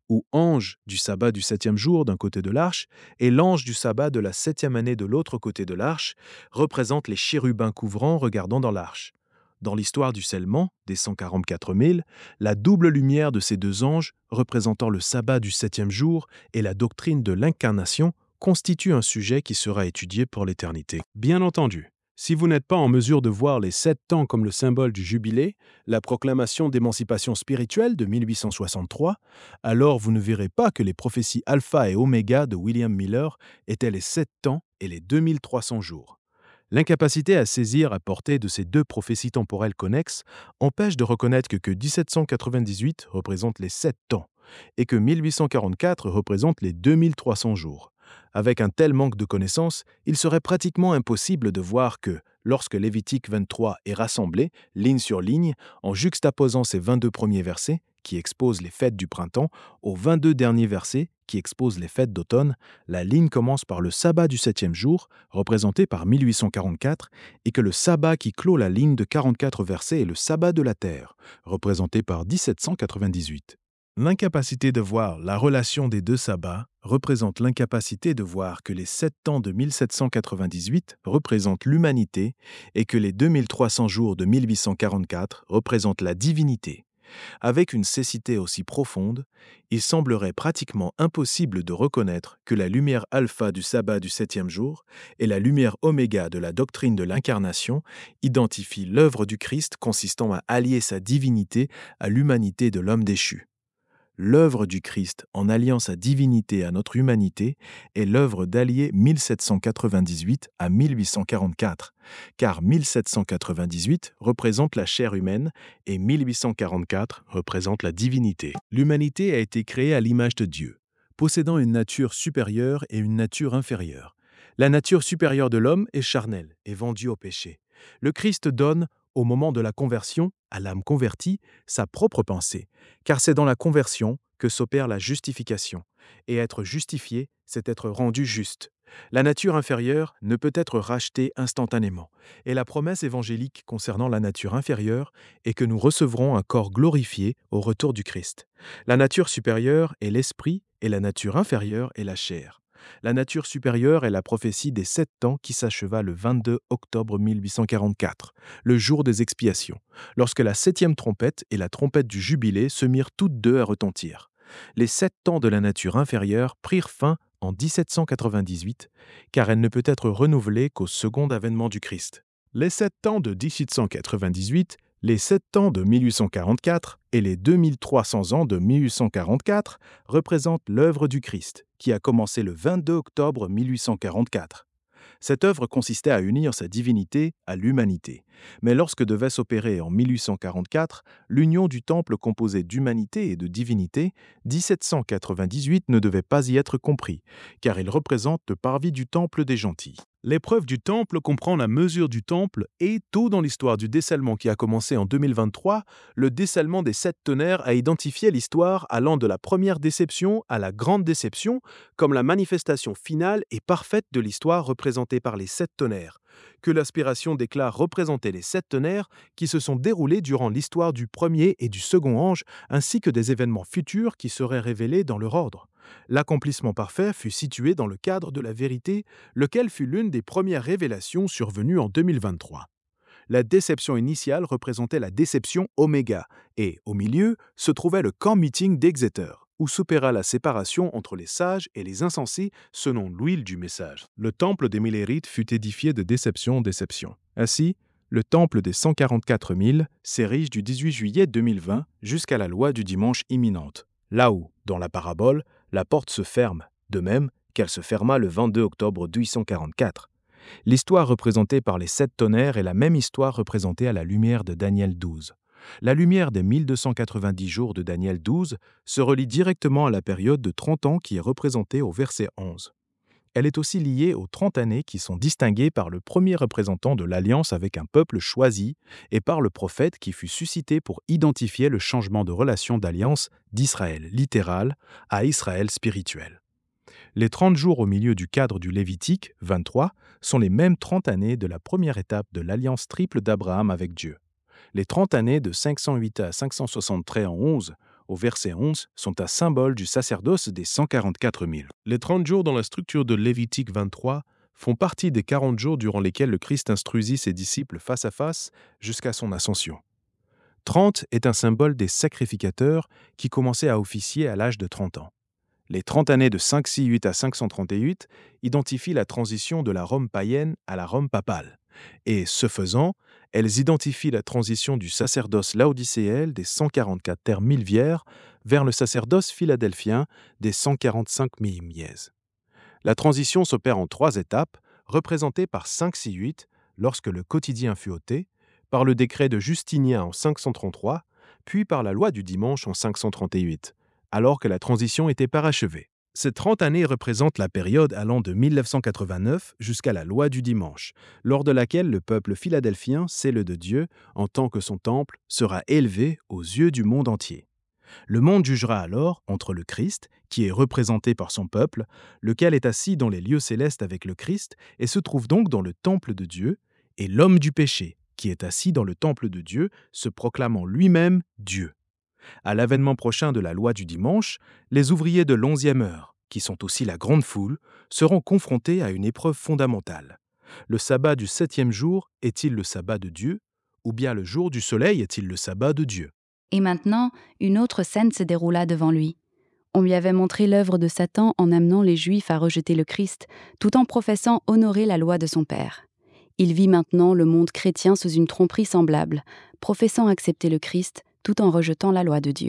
ou ange du sabbat du 7e jour d'un côté de l'arche et l'ange du sabbat de la 7e année de l'autre côté de l'arche, représentent les chérubins couvrants regardant dans l'arche. Dans l'histoire du scellement, des 144 000, la double lumière de ces deux anges, représentant le sabbat du 7e jour et la doctrine de l'incarnation, constitue un sujet qui sera étudié pour l'éternité. Bien entendu, si vous n'êtes pas en mesure de voir les 7 temps comme le symbole du jubilé, la proclamation d'émancipation spirituelle de 1863, alors vous ne verrez pas que les prophéties alpha et oméga de William Miller étaient les 7 temps et les 2300 jours. L'incapacité à saisir à portée de ces deux prophéties temporelles connexes empêche de reconnaître que 1798 représente les 7 temps et que 1844 représente les 2300 jours. Avec un tel manque de connaissances, il serait pratiquement impossible de voir que, lorsque Lévitique 23 est rassemblé, ligne sur ligne, en juxtaposant ses 22 premiers versets, qui exposent les fêtes du printemps, aux 22 derniers versets, qui exposent les fêtes d'automne, la ligne commence par le sabbat du 7e jour, représenté par 1844, et que le sabbat qui clôt la ligne de 44 versets est le sabbat de la terre, représenté par 1798. L'incapacité de voir la relation des deux sabbats représente l'incapacité de voir que les 7 temps de 1798 représentent l'humanité et que les 2300 jours de 1844 représentent la divinité. Avec une cécité aussi profonde, il semblerait pratiquement impossible de reconnaître que la lumière alpha du sabbat du 7e jour et la lumière oméga de la doctrine de l'incarnation identifient l'œuvre du Christ consistant à allier sa divinité à l'humanité de l'homme déchu. L'œuvre du Christ en alliant sa divinité à notre humanité est l'œuvre d'allier 1798 à 1844, car 1798 représente la chair humaine et 1844 représente la divinité. L'humanité a été créée à l'image de Dieu, possédant une nature supérieure et une nature inférieure. La nature supérieure de l'homme est charnelle et vendue au péché. Le Christ donne, au moment de la conversion, à l'âme convertie, sa propre pensée, car c'est dans la conversion que s'opère la justification. Et être justifié, c'est être rendu juste. La nature inférieure ne peut être rachetée instantanément, et la promesse évangélique concernant la nature inférieure est que nous recevrons un corps glorifié au retour du Christ. La nature supérieure est l'esprit, et la nature inférieure est la chair. La nature supérieure est la prophétie des 7 temps qui s'acheva le 22 octobre 1844, le jour des expiations, lorsque la 7e trompette et la trompette du jubilé se mirent toutes deux à retentir. Les 7 temps de la nature inférieure prirent fin en 1798, car elle ne peut être renouvelée qu'au second avènement du Christ. Les 7 temps de 1798, les 7 temps de 1844 et les 2300 ans de 1844 représentent l'œuvre du Christ, qui a commencé le 22 octobre 1844. Cette œuvre consistait à unir sa divinité à l'humanité. Mais lorsque devait s'opérer en 1844 l'union du temple composé d'humanité et de divinité, 1798 ne devait pas y être compris, car il représente le parvis du temple des gentils. L'épreuve du temple comprend la mesure du temple et, tôt dans l'histoire du dessellement qui a commencé en 2023, le dessellement des 7 tonnerres a identifié l'histoire allant de la première déception à la grande déception comme la manifestation finale et parfaite de l'histoire représentée par les 7 tonnerres, que l'aspiration déclare représenter les 7 tonnerres qui se sont déroulés durant l'histoire du premier et du second ange, ainsi que des événements futurs qui seraient révélés dans leur ordre. L'accomplissement parfait fut situé dans le cadre de la vérité, lequel fut l'une des premières révélations survenues en 2023. La déception initiale représentait la déception oméga, et, au milieu, se trouvait le camp meeting d'Exeter, où s'opéra la séparation entre les sages et les insensés selon l'huile du message. Le temple des Millérites fut édifié de déception en déception. Ainsi, le temple des 144 000 s'érige du 18 juillet 2020 jusqu'à la loi du dimanche imminente, là où, dans la parabole, la porte se ferme, de même qu'elle se ferma le 22 octobre 1844. L'histoire représentée par les 7 tonnerres est la même histoire représentée à la lumière de Daniel 12. La lumière des 1290 jours de Daniel 12 se relie directement à la période de 30 ans qui est représentée au verset 11. Elle est aussi liée aux 30 années qui sont distinguées par le premier représentant de l'alliance avec un peuple choisi et par le prophète qui fut suscité pour identifier le changement de relation d'alliance d'Israël littéral à Israël spirituel. Les 30 jours au milieu du cadre du Lévitique, 23, sont les mêmes 30 années de la première étape de l'alliance triple d'Abraham avec Dieu. Les 30 années de 508 à 573 en 11, au verset 11, sont un symbole du sacerdoce des 144 000. Les 30 jours dans la structure de Lévitique 23 font partie des 40 jours durant lesquels le Christ instruisit ses disciples face à face jusqu'à son ascension. 30 est un symbole des sacrificateurs qui commençaient à officier à l'âge de 30 ans. Les 30 années de 568 à 538 identifient la transition de la Rome païenne à la Rome papale. Et, ce faisant, elles identifient la transition du sacerdoce laodicéen des 144 terres milvières vers le sacerdoce philadelphien des 145 milmièses. La transition s'opère en 3 étapes, représentées par 568 lorsque le quotidien fut ôté, par le décret de Justinien en 533, puis par la loi du dimanche en 538, alors que la transition était parachevée. Ces 30 années représentent la période allant de 1989 jusqu'à la loi du dimanche, lors de laquelle le peuple philadelphien, celle de Dieu, en tant que son temple, sera élevé aux yeux du monde entier. Le monde jugera alors entre le Christ, qui est représenté par son peuple, lequel est assis dans les lieux célestes avec le Christ et se trouve donc dans le temple de Dieu, et l'homme du péché, qui est assis dans le temple de Dieu, se proclamant lui-même Dieu. À l'avènement prochain de la loi du dimanche, les ouvriers de l'11e heure, qui sont aussi la grande foule, seront confrontés à une épreuve fondamentale. Le sabbat du 7e jour est-il le sabbat de Dieu, ou bien le jour du soleil est-il le sabbat de Dieu? Et maintenant, une autre scène se déroula devant lui. On lui avait montré l'œuvre de Satan en amenant les Juifs à rejeter le Christ, tout en professant honorer la loi de son Père. Il vit maintenant le monde chrétien sous une tromperie semblable, professant accepter le Christ tout en rejetant la loi de Dieu.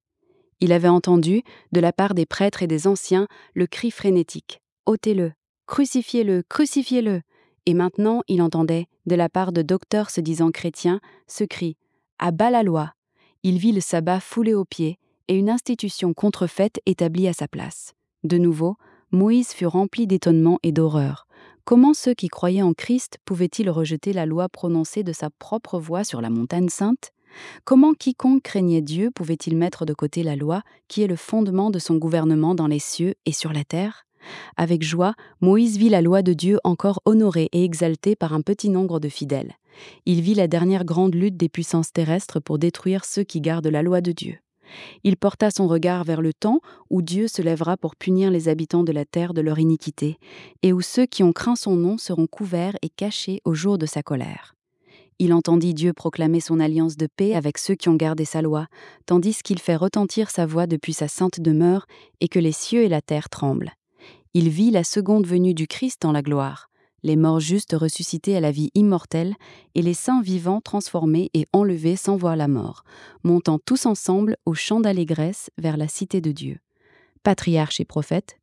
Il avait entendu, de la part des prêtres et des anciens, le cri frénétique « Ôtez-le, crucifiez-le, crucifiez-le !» Et maintenant, il entendait, de la part de docteurs se disant chrétiens, ce cri « À bas la loi !» Il vit le sabbat foulé aux pieds et une institution contrefaite établie à sa place. De nouveau, Moïse fut rempli d'étonnement et d'horreur. Comment ceux qui croyaient en Christ pouvaient-ils rejeter la loi prononcée de sa propre voix sur la montagne sainte ? Comment quiconque craignait Dieu pouvait-il mettre de côté la loi, qui est le fondement de son gouvernement dans les cieux et sur la terre ? Avec joie, Moïse vit la loi de Dieu encore honorée et exaltée par un petit nombre de fidèles. Il vit la dernière grande lutte des puissances terrestres pour détruire ceux qui gardent la loi de Dieu. Il porta son regard vers le temps où Dieu se lèvera pour punir les habitants de la terre de leur iniquité, et où ceux qui ont craint son nom seront couverts et cachés au jour de sa colère. Il entendit Dieu proclamer son alliance de paix avec ceux qui ont gardé sa loi, tandis qu'il fait retentir sa voix depuis sa sainte demeure et que les cieux et la terre tremblent. Il vit la seconde venue du Christ dans la gloire, les morts justes ressuscités à la vie immortelle et les saints vivants transformés et enlevés sans voir la mort, montant tous ensemble au chant d'allégresse vers la cité de Dieu. Patriarche et prophète,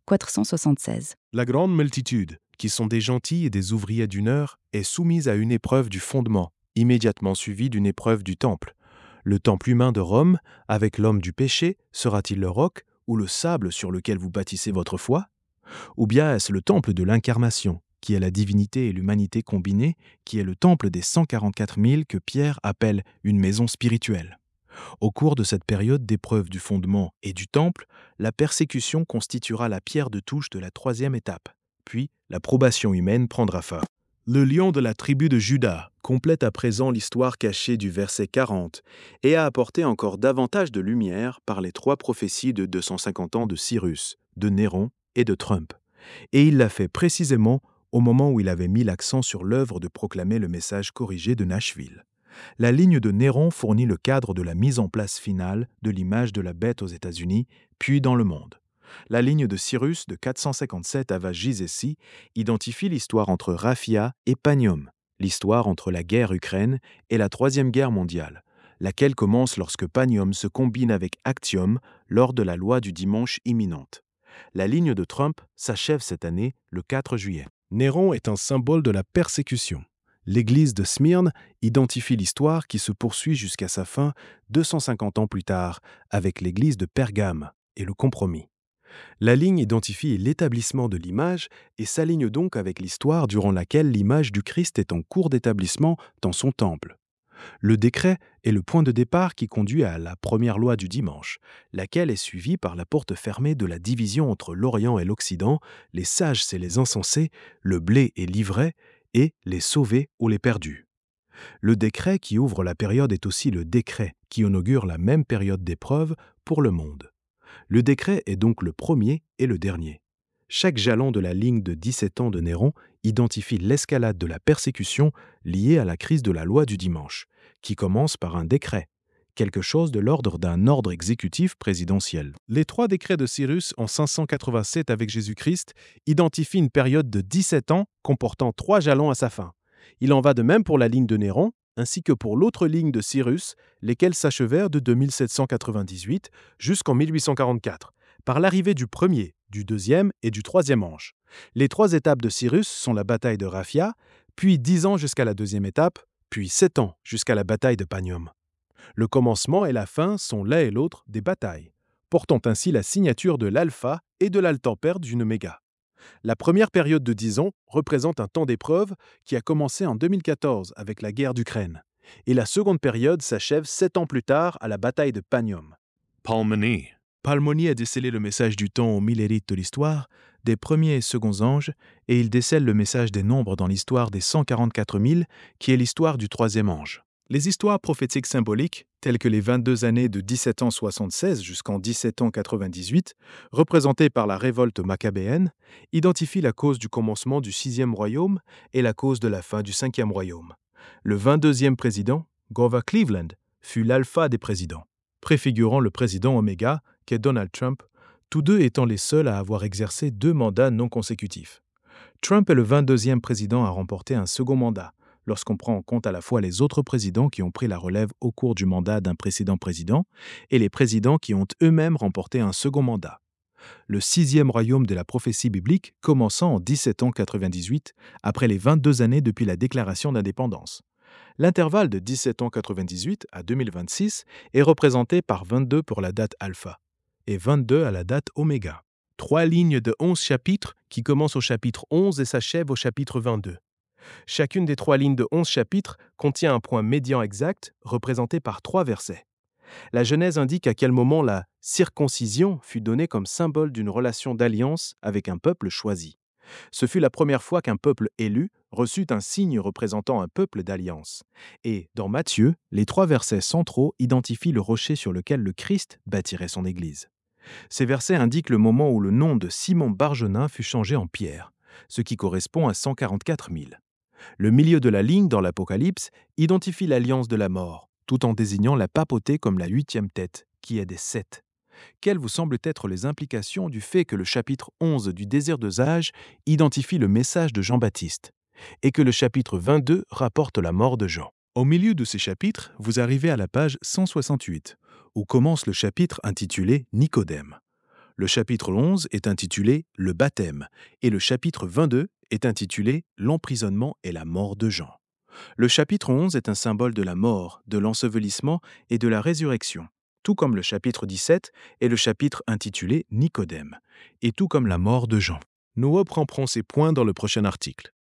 476. La grande multitude, qui sont des gentils et des ouvriers d'une heure, est soumise à une épreuve du fondement, immédiatement suivie d'une épreuve du temple. Le temple humain de Rome, avec l'homme du péché, sera-t-il le roc ou le sable sur lequel vous bâtissez votre foi ? Ou bien est-ce le temple de l'incarnation, qui est la divinité et l'humanité combinées, qui est le temple des 144 000 que Pierre appelle une maison spirituelle ? Au cours de cette période d'épreuve du fondement et du temple, la persécution constituera la pierre de touche de la 3e étape. Puis, l'approbation humaine prendra fin. Le lion de la tribu de Juda complète à présent l'histoire cachée du verset 40 et a apporté encore davantage de lumière par les 3 prophéties de 250 ans de Cyrus, de Néron et de Trump. Et il l'a fait précisément au moment où il avait mis l'accent sur l'œuvre de proclamer le message corrigé de Nashville. La ligne de Néron fournit le cadre de la mise en place finale de l'image de la bête aux États-Unis, puis dans le monde. La ligne de Cyrus de 457 à Vajizessi identifie l'histoire entre Raphia et Panium, l'histoire entre la guerre Ukraine et la Troisième Guerre mondiale, laquelle commence lorsque Panium se combine avec Actium lors de la loi du dimanche imminente. La ligne de Trump s'achève cette année, le 4 juillet. Néron est un symbole de la persécution. L'église de Smyrne identifie l'histoire qui se poursuit jusqu'à sa fin 250 ans plus tard avec l'église de Pergame et le compromis. La ligne identifie l'établissement de l'image et s'aligne donc avec l'histoire durant laquelle l'image du Christ est en cours d'établissement dans son temple. Le décret est le point de départ qui conduit à la première loi du dimanche, laquelle est suivie par la porte fermée de la division entre l'Orient et l'Occident, les sages et les insensés, le blé et l'ivraie, et les sauvés ou les perdus. Le décret qui ouvre la période est aussi le décret qui inaugure la même période d'épreuve pour le monde. Le décret est donc le premier et le dernier. Chaque jalon de la ligne de 17 ans de Néron identifie l'escalade de la persécution liée à la crise de la loi du dimanche, qui commence par un décret, quelque chose de l'ordre d'un ordre exécutif présidentiel. Les 3 décrets de Cyrus en 587 avec Jésus-Christ identifient une période de 17 ans comportant 3 jalons à sa fin. Il en va de même pour la ligne de Néron, ainsi que pour l'autre ligne de Cyrus, lesquelles s'achevèrent de 2798 jusqu'en 1844, par l'arrivée du premier, du deuxième et du troisième ange. Les 3 étapes de Cyrus sont la bataille de Raphia, puis 10 ans jusqu'à la deuxième étape, puis 7 ans jusqu'à la bataille de Panium. Le commencement et la fin sont l'un et l'autre des batailles, portant ainsi la signature de l'alpha et de l'altempère d'une oméga. La première période de 10 ans représente un temps d'épreuve qui a commencé en 2014 avec la guerre d'Ukraine, et la seconde période s'achève 7 ans plus tard à la bataille de Panium. Palmoni. Palmoni a décelé le message du temps aux 1000 élites de l'histoire, des premiers et seconds anges, et il décèle le message des nombres dans l'histoire des 144 000, qui est l'histoire du troisième ange. Les histoires prophétiques symboliques, telles que les 22 années de 1776 jusqu'en 1798, représentées par la révolte maccabéenne, identifient la cause du commencement du 6e royaume et la cause de la fin du 5e royaume. Le 22e président, Grover Cleveland, fut l'alpha des présidents, préfigurant le président Oméga, qu'est Donald Trump, tous deux étant les seuls à avoir exercé 2 mandats non consécutifs. Trump est le 22e président à remporter un second mandat, lorsqu'on prend en compte à la fois les autres présidents qui ont pris la relève au cours du mandat d'un précédent président et les présidents qui ont eux-mêmes remporté un second mandat. Le 6e royaume de la prophétie biblique commençant en 1798, après les 22 années depuis la déclaration d'indépendance. L'intervalle de 1798 à 2026 est représenté par 22 pour la date alpha et 22 à la date oméga. 3 lignes de 11 chapitres qui commencent au chapitre 11 et s'achèvent au chapitre 22. Chacune des 3 lignes de 11 chapitres contient un point médian exact, représenté par 3 versets. La Genèse indique à quel moment la circoncision fut donnée comme symbole d'une relation d'alliance avec un peuple choisi. Ce fut la première fois qu'un peuple élu reçut un signe représentant un peuple d'alliance. Et, dans Matthieu, les 3 versets centraux identifient le rocher sur lequel le Christ bâtirait son Église. Ces versets indiquent le moment où le nom de Simon Barjonin fut changé en Pierre, ce qui correspond à 144 000. Le milieu de la ligne dans l'Apocalypse identifie l'alliance de la mort, tout en désignant la papauté comme la 8e tête, qui est des 7. Quelles vous semblent être les implications du fait que le chapitre 11 du désir de Zage identifie le message de Jean-Baptiste, et que le chapitre 22 rapporte la mort de Jean? Au milieu de ces chapitres, vous arrivez à la page 168, où commence le chapitre intitulé Nicodème. Le chapitre 11 est intitulé Le baptême, et le chapitre 22 est intitulé L'emprisonnement et la mort de Jean. Le chapitre 11 est un symbole de la mort, de l'ensevelissement et de la résurrection, tout comme le chapitre 17 est le chapitre intitulé Nicodème, et tout comme la mort de Jean. Nous reprendrons ces points dans le prochain article.